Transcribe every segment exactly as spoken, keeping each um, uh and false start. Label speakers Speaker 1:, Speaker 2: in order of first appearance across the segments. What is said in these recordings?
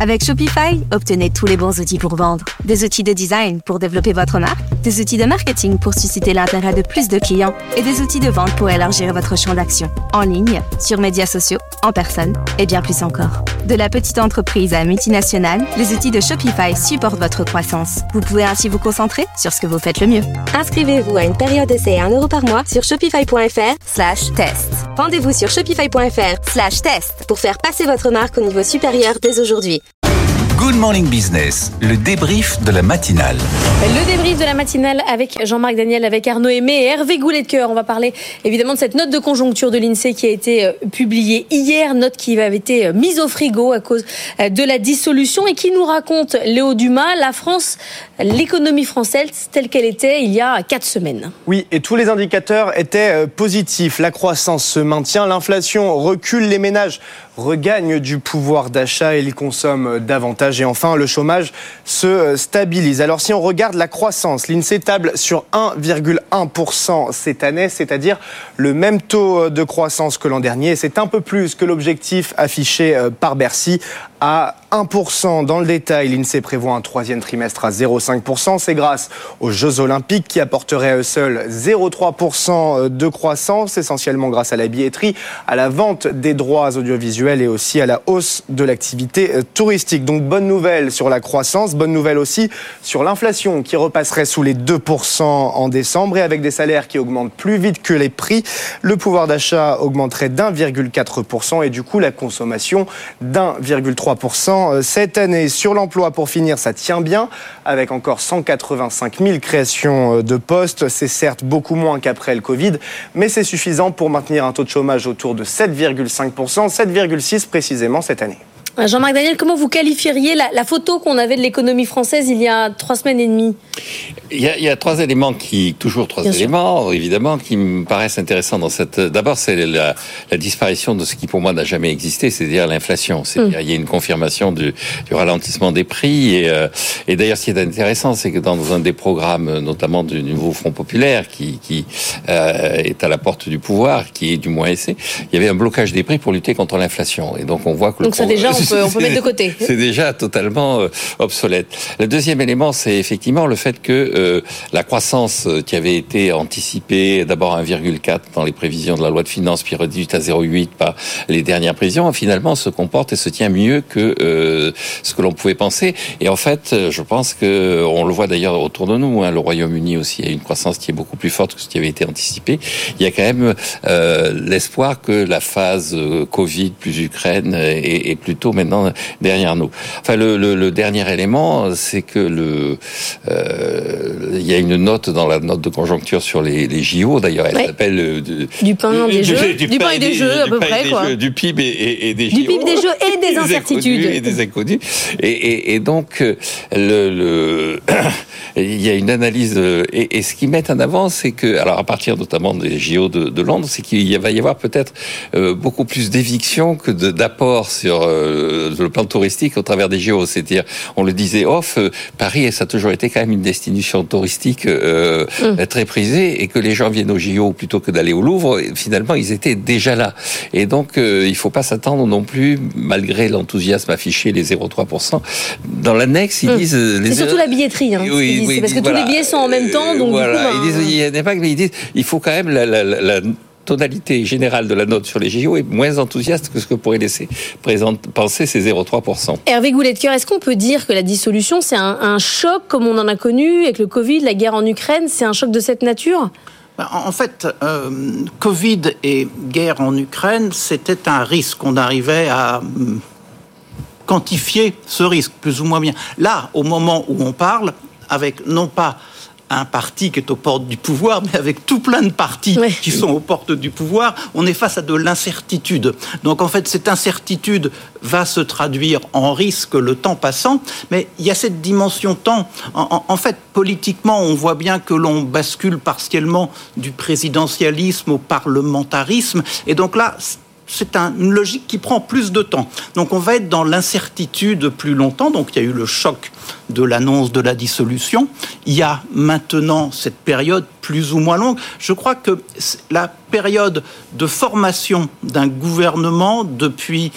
Speaker 1: Avec Shopify, obtenez tous les bons outils pour vendre. Des outils de design pour développer votre marque, des outils de marketing pour susciter l'intérêt de plus de clients et des outils de vente pour élargir votre champ d'action. En ligne, sur médias sociaux, en personne et bien plus encore. De la petite entreprise à multinationale, les outils de Shopify supportent votre croissance. Vous pouvez ainsi vous concentrer sur ce que vous faites le mieux. Inscrivez-vous à une période d'essai à un euro par mois sur shopify.fr slash test. Rendez-vous sur shopify.fr slash test pour faire passer votre marque au niveau supérieur dès aujourd'hui.
Speaker 2: Good Morning Business, le débrief de la matinale.
Speaker 3: Le débrief de la matinale avec Jean-Marc Daniel, avec Arnaud Aimé et Hervé Goulet-de-Cœur. On va parler évidemment de cette note de conjoncture de l'INSEE qui a été publiée hier, note qui avait été mise au frigo à cause de la dissolution et qui nous raconte, Léo Dumas, la France, l'économie française telle qu'elle était il y a quatre semaines.
Speaker 4: Oui, et tous les indicateurs étaient positifs. La croissance se maintient, l'inflation recule, les ménages regagnent du pouvoir d'achat et ils consomment davantage. Et enfin, le chômage se stabilise. Alors, si on regarde la croissance, l'INSEE table sur un virgule un pour cent cette année, c'est-à-dire le même taux de croissance que l'an dernier. C'est un peu plus que l'objectif affiché par Bercy à un pour cent. Dans le détail, l'INSEE prévoit un troisième trimestre à zéro virgule cinq pour cent. C'est grâce aux Jeux Olympiques qui apporteraient à eux seuls zéro virgule trois pour cent de croissance, essentiellement grâce à la billetterie, à la vente des droits audiovisuels et aussi à la hausse de l'activité touristique. Donc bonne nouvelle sur la croissance, bonne nouvelle aussi sur l'inflation qui repasserait sous les deux pour cent en décembre et avec des salaires qui augmentent plus vite que les prix, le pouvoir d'achat augmenterait d'un virgule quatre pour cent et du coup la consommation d'un virgule trois pour cent cette année. Sur l'emploi, pour finir, ça tient bien avec encore cent quatre-vingt-cinq mille créations de postes. C'est certes beaucoup moins qu'après le Covid, mais c'est suffisant pour maintenir un taux de chômage autour de sept virgule cinq pour cent, sept virgule six pour cent précisément cette année.
Speaker 3: Jean-Marc Daniel, comment vous qualifieriez la, la photo qu'on avait de l'économie française il y a trois semaines et demie ?
Speaker 5: Il y a, il y a trois éléments qui, toujours trois Bien éléments, sûr. évidemment, qui me paraissent intéressants dans cette. D'abord, c'est la, la disparition de ce qui pour moi n'a jamais existé, c'est-à-dire l'inflation. C'est-à-dire, mmh. il y a une confirmation du, du ralentissement des prix. Et, euh, et d'ailleurs, ce qui est intéressant, c'est que dans un des programmes, notamment du nouveau Front populaire, qui, qui euh, est à la porte du pouvoir, qui est du moins essai, il y avait un blocage des prix pour lutter contre l'inflation. Et donc, on voit que
Speaker 3: donc le ça déjà, on peut, on peut mettre de côté.
Speaker 5: C'est déjà totalement euh, obsolète. Le deuxième élément, c'est effectivement le fait que euh, la croissance qui avait été anticipée, d'abord à un virgule quatre dans les prévisions de la loi de finances, puis réduite à zéro virgule huit par les dernières prévisions, finalement se comporte et se tient mieux que euh, ce que l'on pouvait penser. Et en fait, je pense que on le voit d'ailleurs autour de nous. Hein, le Royaume-Uni aussi a une croissance qui est beaucoup plus forte que ce qui avait été anticipé. Il y a quand même euh, l'espoir que la phase euh, Covid plus Ukraine est, est plutôt maintenant derrière nous. Enfin, le, le, le dernier élément, c'est que le euh, il y a une note dans la note de conjoncture sur les, les J O. D'ailleurs, elle ouais. s'appelle euh, de,
Speaker 3: du pain des jeux, du,
Speaker 5: du
Speaker 3: pain et des, des jeux à peu près, quoi.
Speaker 5: Jeux, du P I B et, et, et des J O.
Speaker 3: Du P I B, des jeux et des, des incertitudes
Speaker 5: et des inconnus. Et, et, et donc le, le il y a une analyse et, et ce qu'ils mettent en avant, c'est que alors à partir notamment des J O de, de Londres, c'est qu'il va y avoir peut-être euh, beaucoup plus d'évictions que de, d'apports sur euh, le plan touristique au travers des J O. C'est-à-dire, on le disait off, euh, Paris, ça a toujours été quand même une destination touristique euh, mmh. très prisée, et que les gens viennent aux J O plutôt que d'aller au Louvre. Et finalement, ils étaient déjà là. Et donc, euh, il ne faut pas s'attendre non plus, malgré l'enthousiasme affiché, les zéro virgule trois pour cent. Dans l'annexe, ils mmh. disent...
Speaker 3: C'est les... surtout la billetterie, hein,
Speaker 5: oui,
Speaker 3: disent,
Speaker 5: oui,
Speaker 3: c'est parce que
Speaker 5: voilà,
Speaker 3: tous les billets sont en même temps, donc
Speaker 5: voilà,
Speaker 3: du coup... Ben...
Speaker 5: Ils disent, il n'y a pas que, mais ils disent, il faut quand même la... la, la, la tonalité générale de la note sur les J O est moins enthousiaste que ce que pourrait laisser présente, penser ces zéro virgule trois pour cent.
Speaker 3: Hervé Goulet-de-Cœur, est-ce qu'on peut dire que la dissolution, c'est un, un choc comme on en a connu avec le Covid, la guerre en Ukraine, c'est un choc de cette nature ?
Speaker 6: En fait, euh, Covid et guerre en Ukraine, c'était un risque. On arrivait à euh, quantifier ce risque, plus ou moins bien. Là, au moment où on parle, avec non pas un parti qui est aux portes du pouvoir, mais avec tout plein de partis oui. qui sont aux portes du pouvoir, on est face à de l'incertitude. Donc en fait, cette incertitude va se traduire en risque le temps passant, mais il y a cette dimension temps. En, en, en fait, politiquement, on voit bien que l'on bascule partiellement du présidentialisme au parlementarisme, et donc là, c'est un, une logique qui prend plus de temps. Donc on va être dans l'incertitude plus longtemps. Donc il y a eu le choc de l'annonce de la dissolution. Il y a maintenant cette période plus ou moins longue. Je crois que la période de formation d'un gouvernement depuis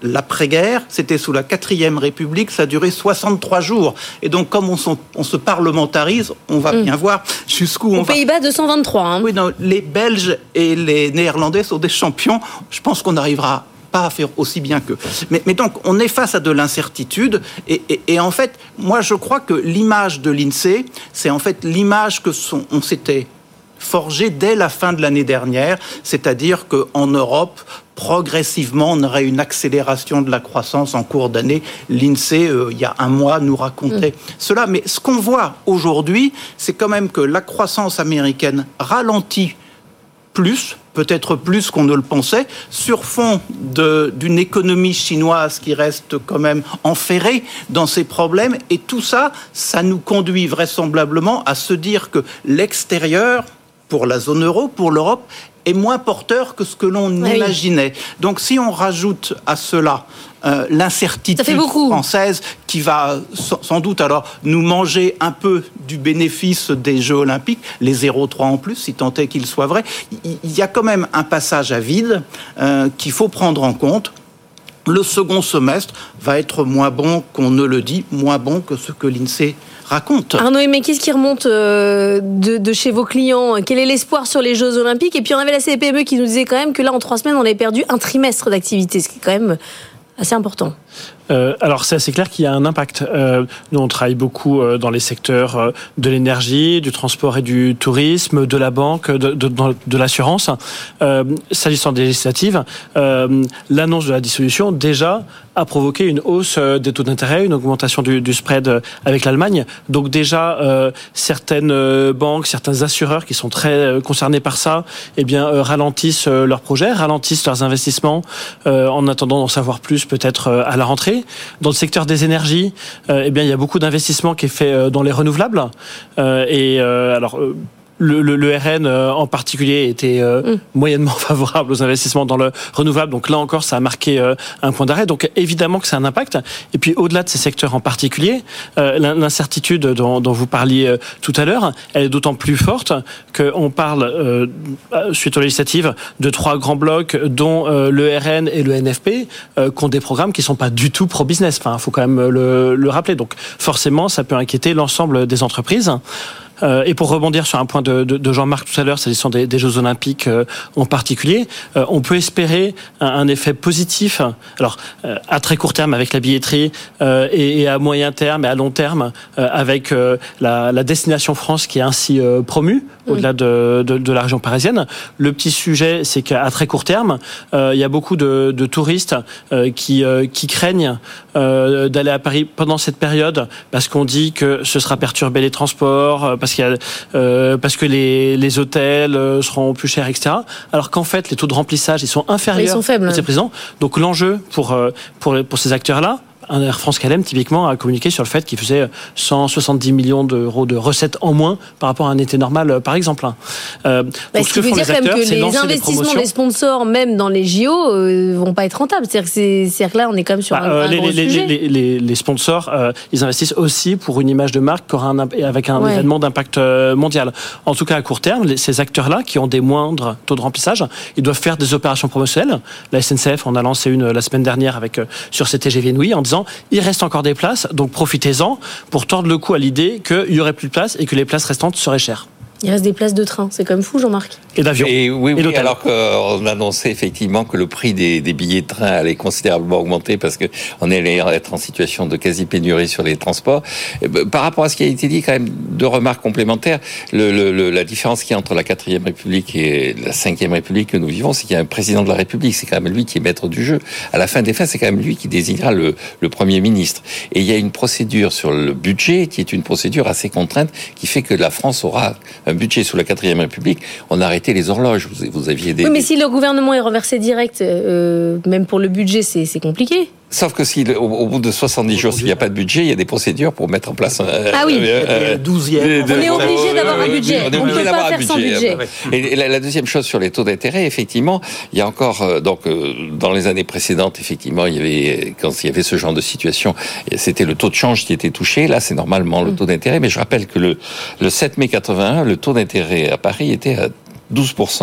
Speaker 6: l'après-guerre, c'était sous la quatrième République, ça a duré soixante-trois jours. Et donc, comme on, son, on se parlementarise, on va mmh. bien voir jusqu'où on
Speaker 3: Aux
Speaker 6: va.
Speaker 3: Aux Pays-Bas, deux cent vingt-trois. Hein.
Speaker 6: Oui, non, les Belges et les Néerlandais sont des champions. Je pense qu'on n'arrivera pas à faire aussi bien qu'eux. Mais, mais donc, on est face à de l'incertitude. Et, et, et en fait, moi, je crois que l'image de l'INSEE, c'est en fait l'image que son, on s'était forgée dès la fin de l'année dernière. C'est-à-dire qu'en Europe, progressivement, on aurait une accélération de la croissance en cours d'année. L'INSEE, euh, il y a un mois, nous racontait mmh. cela. Mais ce qu'on voit aujourd'hui, c'est quand même que la croissance américaine ralentit plus, peut-être plus qu'on ne le pensait, sur fond de, d'une économie chinoise qui reste quand même enferrée dans ses problèmes. Et tout ça, ça nous conduit vraisemblablement à se dire que l'extérieur, pour la zone euro, pour l'Europe, est moins porteur que ce que l'on oui. imaginait. Donc si on rajoute à cela euh, l'incertitude française qui va sans doute alors nous manger un peu du bénéfice des Jeux Olympiques, les zéro virgule trois en plus, si tant est qu'il soit vrai, il y a quand même un passage à vide euh, qu'il faut prendre en compte. Le second semestre va être moins bon qu'on ne le dit, moins bon que ce que l'INSEE raconte.
Speaker 3: Arnaud Aimé, qu'est-ce qui remonte euh, de, de chez vos clients ? Quel est l'espoir sur les Jeux Olympiques ? Et puis on avait la C P M E qui nous disait quand même que là, en trois semaines, on avait perdu un trimestre d'activité, ce qui est quand même assez important.
Speaker 7: Euh, alors c'est assez clair qu'il y a un impact. Euh, nous on travaille beaucoup euh, dans les secteurs euh, de l'énergie, du transport et du tourisme, de la banque, de, de, de, de l'assurance. Euh, s'agissant des législatives, euh, l'annonce de la dissolution déjà a provoqué une hausse euh, des taux d'intérêt, une augmentation du, du spread euh, avec l'Allemagne. Donc déjà euh, certaines euh, banques, certains assureurs qui sont très euh, concernés par ça, eh bien euh, ralentissent euh, leurs projets, ralentissent leurs investissements euh, en attendant d'en savoir plus peut-être euh, à la rentrée. Dans le secteur des énergies, euh, eh bien, il y a beaucoup d'investissements qui est fait euh, dans les renouvelables. Euh, et euh, alors, euh, le, le, le R N euh, en particulier était euh, mmh. moyennement favorable aux investissements dans le renouvelable. Donc là encore, ça a marqué euh, un point d'arrêt. Donc évidemment que c'est un impact. Et puis au-delà de ces secteurs en particulier, euh, l'incertitude dont, dont vous parliez euh, tout à l'heure, elle est d'autant plus forte qu'on parle, euh, suite aux législatives, de trois grands blocs, dont euh, le R N et le N F P, euh, qui ont des programmes qui ne sont pas du tout pro-business. Enfin, il faut quand même le, le rappeler. Donc forcément, ça peut inquiéter l'ensemble des entreprises. Euh, et pour rebondir sur un point de, de, de Jean-Marc tout à l'heure, s'agissant des, des Jeux Olympiques euh, en particulier, euh, on peut espérer un, un effet positif. Alors, euh, à très court terme avec la billetterie euh, et, et à moyen terme et à long terme euh, avec euh, la, la destination France qui est ainsi euh, promue oui. au-delà de, de, de la région parisienne. Le petit sujet, c'est qu'à très court terme, euh, il y a beaucoup de, de touristes euh, qui, euh, qui craignent euh, d'aller à Paris pendant cette période parce qu'on dit que ce sera perturber les transports, euh, parce qu'il y a, euh, parce que les, les hôtels euh, seront plus chers, et cetera. Alors qu'en fait, les taux de remplissage, ils sont inférieurs. Ils sont
Speaker 3: faibles.
Speaker 7: C'est présent. Donc l'enjeu pour euh, pour pour ces acteurs-là, un Air France K L M, typiquement, a communiqué sur le fait qu'il faisait cent soixante-dix millions d'euros de recettes en moins par rapport à un été normal, par exemple. Euh,
Speaker 3: bah,
Speaker 7: donc,
Speaker 3: ce qui veut dire acteurs, que les investissements des sponsors, même dans les J O, euh, vont pas être rentables. C'est-à-dire que, c'est, c'est-à-dire que là, on est quand même sur bah, un, euh, un
Speaker 7: les,
Speaker 3: gros
Speaker 7: les,
Speaker 3: sujet.
Speaker 7: Les, les, les sponsors, euh, ils investissent aussi pour une image de marque qui aura un, avec un ouais. événement d'impact mondial. En tout cas, à court terme, les, ces acteurs-là, qui ont des moindres taux de remplissage, ils doivent faire des opérations promotionnelles. La S N C F en a lancé une la semaine dernière avec, sur ses T G V Nuit en disant il reste encore des places, donc profitez-en pour tordre le cou à l'idée qu'il n'y aurait plus de place et que les places restantes seraient chères.
Speaker 3: Il reste des places de train, c'est quand même fou, Jean-Marc.
Speaker 7: Et d'avion.
Speaker 5: Et oui,
Speaker 7: et
Speaker 5: oui alors qu'on annonçait effectivement que le prix des, des billets de train allait considérablement augmenter parce qu'on allait être en situation de quasi-pénurie sur les transports. Par rapport à ce qui a été dit, quand même, deux remarques complémentaires. Le, le, le, la différence qu'il y a entre la quatrième République et la cinquième République que nous vivons, c'est qu'il y a un président de la République. C'est quand même lui qui est maître du jeu. À la fin des fins, c'est quand même lui qui désignera le, le Premier ministre. Et il y a une procédure sur le budget qui est une procédure assez contrainte qui fait que la France aura un budget sous la quatrième République. On a arrêté les horloges. Vous, vous aviez des...
Speaker 3: Oui, mais si le gouvernement est renversé direct, euh, même pour le budget, c'est, c'est compliqué.
Speaker 5: Sauf que si, au, au bout de soixante-dix jours, s'il n'y a pas de budget, il y a des procédures pour mettre en place un...
Speaker 3: Ah oui,
Speaker 6: euh, douzième.
Speaker 3: On est obligé d'avoir un budget. On ne peut pas faire sans budget.
Speaker 5: Et la, la deuxième chose sur les taux d'intérêt, effectivement, il y a encore... Euh, donc, euh, dans les années précédentes, effectivement, il y avait, quand il y avait ce genre de situation, c'était le taux de change qui était touché. Là, c'est normalement le taux d'intérêt. Mais je rappelle que le, le sept mai quatre-vingt-un, le taux d'intérêt à Paris était à douze pour cent.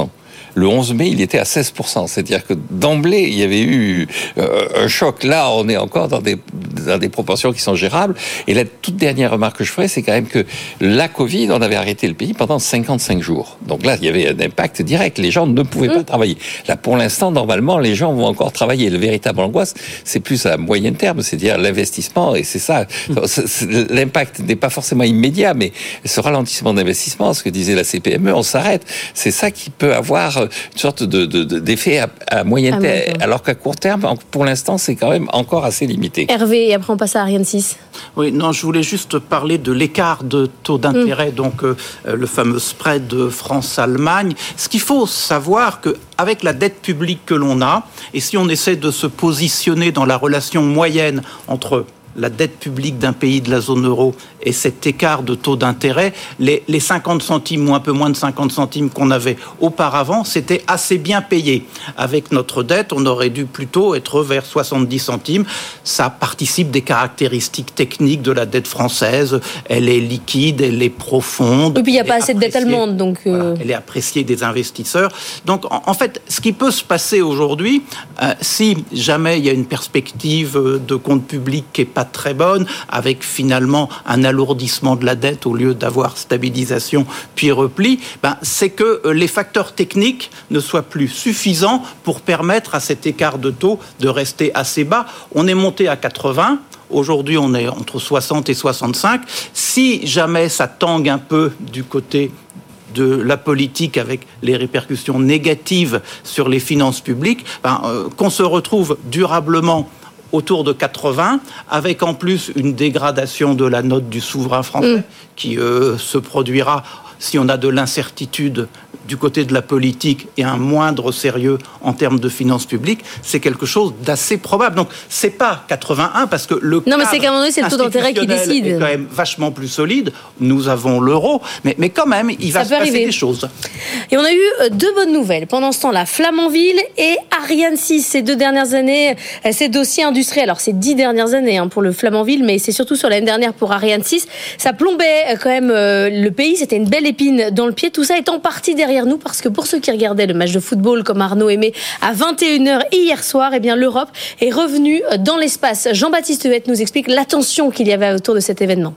Speaker 5: le onze mai, il était à seize pour cent. C'est-à-dire que d'emblée, il y avait eu euh, un choc. Là, on est encore dans des, dans des proportions qui sont gérables. Et la toute dernière remarque que je ferais, c'est quand même que la Covid, on avait arrêté le pays pendant cinquante-cinq jours. Donc là, il y avait un impact direct. Les gens ne pouvaient pas mmh. travailler. Là, pour l'instant, normalement, les gens vont encore travailler. Le véritable angoisse, c'est plus à moyen terme, c'est-à-dire l'investissement. Et c'est ça. Mmh. C'est, c'est, l'impact n'est pas forcément immédiat, mais ce ralentissement d'investissement, ce que disait la C P M E, on s'arrête. C'est ça qui peut avoir une sorte de, de, de, d'effet à, à moyen ah, terme. Oui. Alors qu'à court terme, pour l'instant, c'est quand même encore assez limité.
Speaker 3: Hervé, et après on passe à Ariane six.
Speaker 6: Oui, non, je voulais juste parler de l'écart de taux d'intérêt, mmh. donc euh, le fameux spread France-Allemagne. Ce qu'il faut savoir, qu'avec la dette publique que l'on a, et si on essaie de se positionner dans la relation moyenne entre la dette publique d'un pays de la zone euro et cet écart de taux d'intérêt, les, les cinquante centimes ou un peu moins de cinquante centimes qu'on avait auparavant, c'était assez bien payé. Avec notre dette, on aurait dû plutôt être vers soixante-dix centimes. Ça participe des caractéristiques techniques de la dette française. Elle est liquide, elle est profonde.
Speaker 3: Et puis il n'y a pas assez de dette allemande. Donc euh...
Speaker 6: voilà, elle est appréciée des investisseurs. Donc en, en fait, ce qui peut se passer aujourd'hui, euh, si jamais il y a une perspective de compte public qui n'est pas très bonne, avec finalement un alourdissement de la dette au lieu d'avoir stabilisation puis repli, ben, c'est que les facteurs techniques ne soient plus suffisants pour permettre à cet écart de taux de rester assez bas. On est monté à quatre-vingts. Aujourd'hui, on est entre soixante et soixante-cinq. Si jamais ça tangue un peu du côté de la politique avec les répercussions négatives sur les finances publiques, ben, euh, qu'on se retrouve durablement autour de quatre-vingts, avec en plus une dégradation de la note du souverain français mmh. qui euh, se produira si on a de l'incertitude du côté de la politique et un moindre sérieux en termes de finances publiques, c'est quelque chose d'assez probable. Donc, c'est pas quatre-vingt-un, parce que le
Speaker 3: non, mais c'est qu'à un moment donné, c'est le taux d'intérêt qui décide.
Speaker 6: Est quand même vachement plus solide. Nous avons l'euro, mais, mais quand même, il va se passer des choses.
Speaker 3: Et on a eu deux bonnes nouvelles. Pendant ce temps-là, Flamanville et Ariane six, ces deux dernières années, ces dossiers industriels. Alors, c'est dix dernières années hein, pour le Flamanville, mais c'est surtout sur l'année dernière pour Ariane six. Ça plombait quand même euh, le pays. C'était une belle épine dans le pied. Tout ça est en partie derrière nous, parce que pour ceux qui regardaient le match de football comme Arnaud aimait à vingt et une heures hier soir, eh bien l'Europe est revenue dans l'espace. Jean-Baptiste Huette nous explique la tension qu'il y avait autour de cet événement.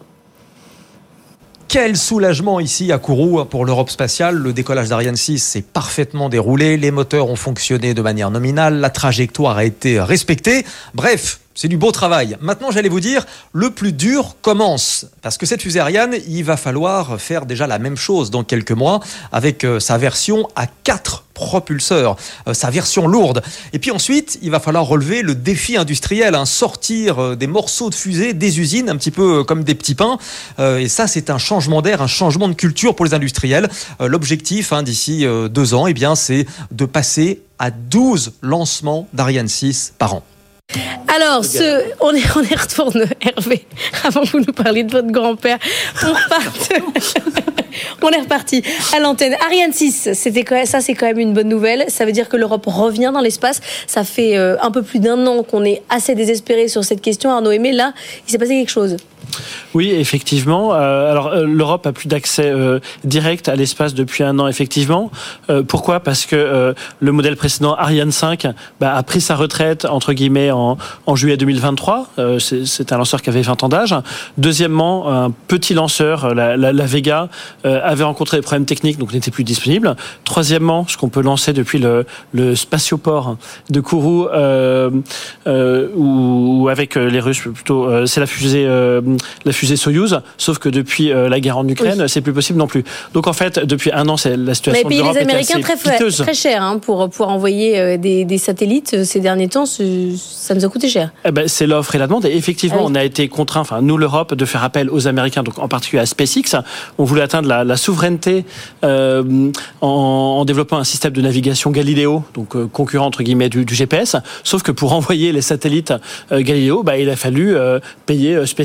Speaker 8: Quel soulagement ici à Kourou pour l'Europe spatiale. Le décollage d'Ariane six s'est parfaitement déroulé. Les moteurs ont fonctionné de manière nominale. La trajectoire a été respectée. Bref, c'est du beau travail. Maintenant, j'allais vous dire, le plus dur commence. Parce que cette fusée Ariane, il va falloir faire déjà la même chose dans quelques mois avec euh, sa version à quatre propulseurs, euh, sa version lourde. Et puis ensuite, il va falloir relever le défi industriel, hein, sortir euh, des morceaux de fusée des usines, un petit peu euh, comme des petits pains. Euh, et ça, c'est un changement d'air, un changement de culture pour les industriels. Euh, l'objectif, hein, d'ici euh, deux ans, eh bien, c'est de passer à douze lancements d'Ariane six par an.
Speaker 3: Alors, ce, on, est, on est retourne, Hervé, avant que vous nous parliez de votre grand-père. On, repart, on est reparti à l'antenne. Ariane six, c'était quand même, ça c'est quand même une bonne nouvelle. Ça veut dire que l'Europe revient dans l'espace. Ça fait euh, un peu plus d'un an qu'on est assez désespéré sur cette question. Arnaud Aimé, là, il s'est passé quelque chose.
Speaker 7: Oui, effectivement. Euh, alors, euh, l'Europe a plus d'accès euh, direct à l'espace depuis un an, effectivement. Euh, pourquoi ? Parce que euh, le modèle précédent, Ariane cinq, bah, a pris sa retraite, entre guillemets, en, en juillet deux mille vingt-trois. Euh, c'est, c'est un lanceur qui avait vingt ans d'âge. Deuxièmement, un petit lanceur, la, la, la Vega, euh, avait rencontré des problèmes techniques, donc n'était plus disponible. Troisièmement, ce qu'on peut lancer depuis le, le spatioport de Kourou, euh, euh, ou, ou avec les Russes, plutôt, euh, c'est la fusée... Euh, la fusée Soyouz, sauf que depuis euh, la guerre en Ukraine, oui. c'est plus possible non plus. Donc en fait, depuis un an, c'est la situation de l'Europe est assez piteuse.
Speaker 3: Mais payer les Américains très, très cher hein, pour pouvoir envoyer euh, des, des satellites. Ces derniers temps, ça nous a coûté cher.
Speaker 7: Eh ben, c'est l'offre et la demande. Et effectivement, ah oui. on a été contraint, enfin nous l'Europe, de faire appel aux Américains, donc en particulier à SpaceX. On voulait atteindre la, la souveraineté euh, en, en développant un système de navigation Galileo, donc euh, concurrent entre guillemets du, du G P S. Sauf que pour envoyer les satellites euh, Galileo, bah, il a fallu euh, payer euh, SpaceX pour le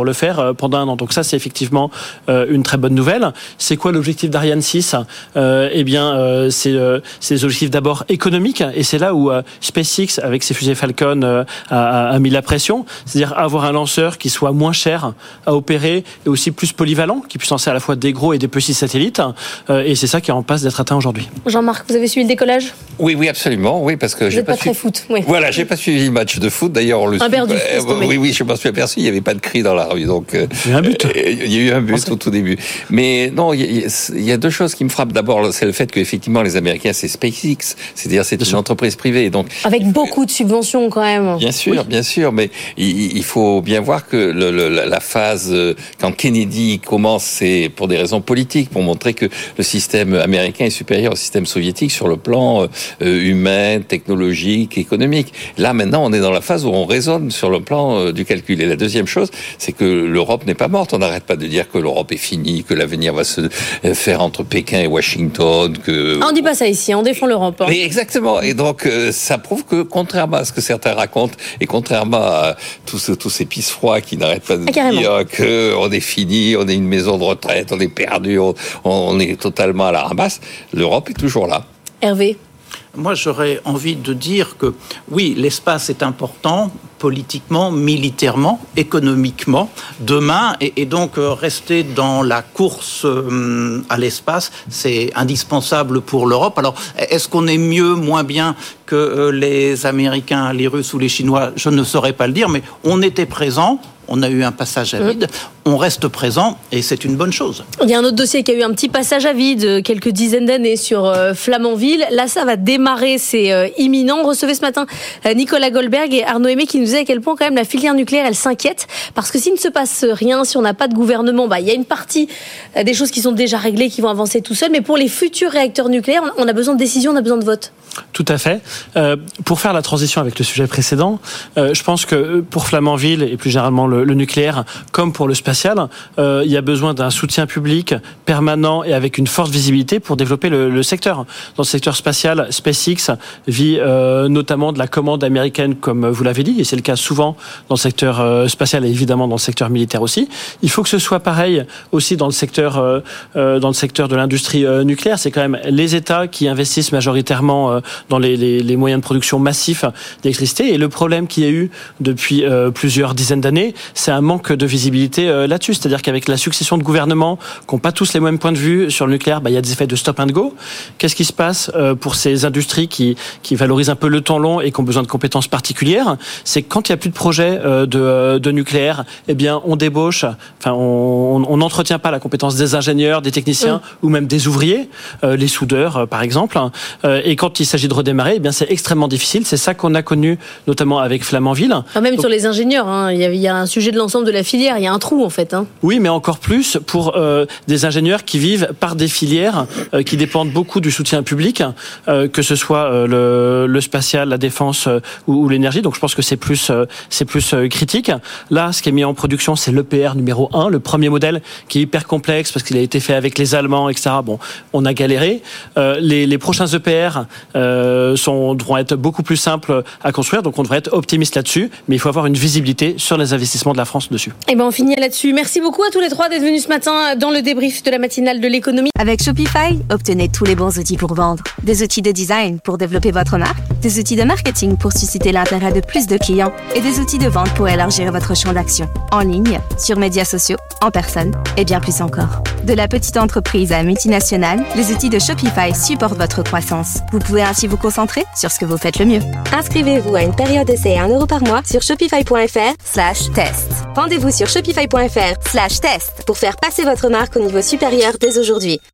Speaker 7: le faire euh, pendant un an. Donc ça, c'est effectivement euh, une très bonne nouvelle. C'est quoi l'objectif d'Ariane six ? euh, Eh bien, euh, c'est, euh, c'est des objectifs d'abord économiques, et c'est là où euh, SpaceX, avec ses fusées Falcon, euh, a, a mis la pression. C'est-à-dire avoir un lanceur qui soit moins cher à opérer et aussi plus polyvalent, qui puisse lancer à la fois des gros et des petits satellites. Euh, et c'est ça qui est en passe d'être atteint aujourd'hui.
Speaker 3: Jean-Marc, vous avez suivi le décollage ?
Speaker 5: Oui, oui, absolument, oui, parce que
Speaker 3: vous
Speaker 5: j'ai
Speaker 3: n'êtes
Speaker 5: pas,
Speaker 3: pas très
Speaker 5: su...
Speaker 3: foot. Oui.
Speaker 5: Voilà, j'ai pas suivi le match de foot. D'ailleurs, on le.
Speaker 3: Un perdu.
Speaker 5: Euh, oui, oui, je m'en suis aperçu. Il n'y avait pas de cri dans la rue, donc. Euh,
Speaker 7: il y a eu un but.
Speaker 5: Euh, il y a eu un but au tout début. Mais non, il y, a, il y a deux choses qui me frappent. D'abord, c'est le fait qu'effectivement, les Américains, c'est SpaceX, c'est-à-dire c'est une entreprise privée, donc.
Speaker 3: Avec beaucoup de subventions quand même.
Speaker 5: Bien sûr, oui. bien sûr, mais il, il faut bien voir que le, le, la phase quand Kennedy commence, c'est pour des raisons politiques, pour montrer que le système américain est supérieur au système soviétique sur le plan euh, humain, technologique, économique. Là, maintenant, on est dans la phase où on raisonne sur le plan euh, du calcul. Et la deuxième chose, c'est que l'Europe n'est pas morte. On n'arrête pas de dire que l'Europe est finie, que l'avenir va se faire entre Pékin et Washington. Que
Speaker 3: ah, on dit pas ça ici, on défend l'Europe. Hein.
Speaker 5: Mais exactement. Et donc, euh, ça prouve que, contrairement à ce que certains racontent, et contrairement à tous, ce, tous ces pisse-froids qui n'arrêtent pas de
Speaker 3: ah,
Speaker 5: dire qu'on est fini, on est une maison de retraite, on est perdu, on, on est totalement à la ramasse, l'Europe est toujours là.
Speaker 3: Hervé ?
Speaker 6: Moi, j'aurais envie de dire que, oui, l'espace est important, politiquement, militairement, économiquement, demain, et, et donc euh, rester dans la course euh, à l'espace, c'est indispensable pour l'Europe. Alors, est-ce qu'on est mieux, moins bien que euh, les Américains, les Russes ou les Chinois ? Je ne saurais pas le dire, mais on était présents. On a eu un passage à vide, on reste présent et c'est une bonne chose.
Speaker 3: Il y a un autre dossier qui a eu un petit passage à vide, quelques dizaines d'années sur euh, Flamanville. Là, ça va démarrer, c'est euh, imminent. On recevait ce matin euh, Nicolas Goldberg et Arnaud Aimé qui nous disaient à quel point quand même la filière nucléaire, elle s'inquiète. Parce que s'il ne se passe rien, si on n'a pas de gouvernement, bah, il y a une partie euh, des choses qui sont déjà réglées, qui vont avancer tout seuls. Mais pour les futurs réacteurs nucléaires, on a besoin de décision, on a besoin de vote.
Speaker 7: Tout à fait. Euh, pour faire la transition avec le sujet précédent, euh, je pense que pour Flamanville et plus généralement le, le nucléaire, comme pour le spatial, euh, il y a besoin d'un soutien public permanent et avec une forte visibilité pour développer le, le secteur. Dans le secteur spatial, SpaceX vit euh, notamment de la commande américaine, comme vous l'avez dit, et c'est le cas souvent dans le secteur euh, spatial et évidemment dans le secteur militaire aussi. Il faut que ce soit pareil aussi dans le secteur, euh, euh, dans le secteur de l'industrie euh, nucléaire. C'est quand même les États qui investissent majoritairement euh, dans les, les, les moyens de production massifs d'électricité. Et le problème qu'il y a eu depuis euh, plusieurs dizaines d'années, c'est un manque de visibilité euh, là-dessus. C'est-à-dire qu'avec la succession de gouvernements qui n'ont pas tous les mêmes points de vue sur le nucléaire, bah, il y a des effets de stop and go. Qu'est-ce qui se passe euh, pour ces industries qui, qui valorisent un peu le temps long et qui ont besoin de compétences particulières ? C'est que quand il n'y a plus de projet euh, de, de nucléaire, eh bien, on débauche, enfin, on n'entretient pas la compétence des ingénieurs, des techniciens mmh. ou même des ouvriers, euh, les soudeurs euh, par exemple. Euh, et quand il s'agit de redémarrer, eh bien c'est extrêmement difficile. C'est ça qu'on a connu notamment avec Flamanville.
Speaker 3: Enfin, même Donc, sur les ingénieurs, hein, il, y a, il y a un sujet de l'ensemble de la filière. Il y a un trou en fait. Hein.
Speaker 7: Oui, mais encore plus pour euh, des ingénieurs qui vivent par des filières euh, qui dépendent beaucoup du soutien public, euh, que ce soit euh, le, le spatial, la défense euh, ou, ou l'énergie. Donc je pense que c'est plus, euh, c'est plus euh, critique. Là, ce qui est mis en production, c'est l'E P R numéro un, le premier modèle qui est hyper complexe parce qu'il a été fait avec les Allemands, et cetera. Bon, on a galéré. Euh, les, les prochains E P R euh, sont, devront être beaucoup plus simples à construire, donc on devrait être optimiste là-dessus, mais il faut avoir une visibilité sur les investissements de la France dessus.
Speaker 3: Et ben on finit là-dessus. Merci beaucoup à tous les trois d'être venus ce matin dans le débrief de la matinale de l'économie.
Speaker 1: Avec Shopify, obtenez tous les bons outils pour vendre. Des outils de design pour développer votre marque, des outils de marketing pour susciter l'intérêt de plus de clients et des outils de vente pour élargir votre champ d'action. En ligne, sur médias sociaux, en personne et bien plus encore. De la petite entreprise à multinationale, les outils de Shopify supportent votre croissance. Vous pouvez ainsi vous concentrer sur ce que vous faites le mieux. Inscrivez-vous à une période d'essai à un euro par mois sur shopify.fr slash test. Rendez-vous sur shopify.fr slash test pour faire passer votre marque au niveau supérieur dès aujourd'hui.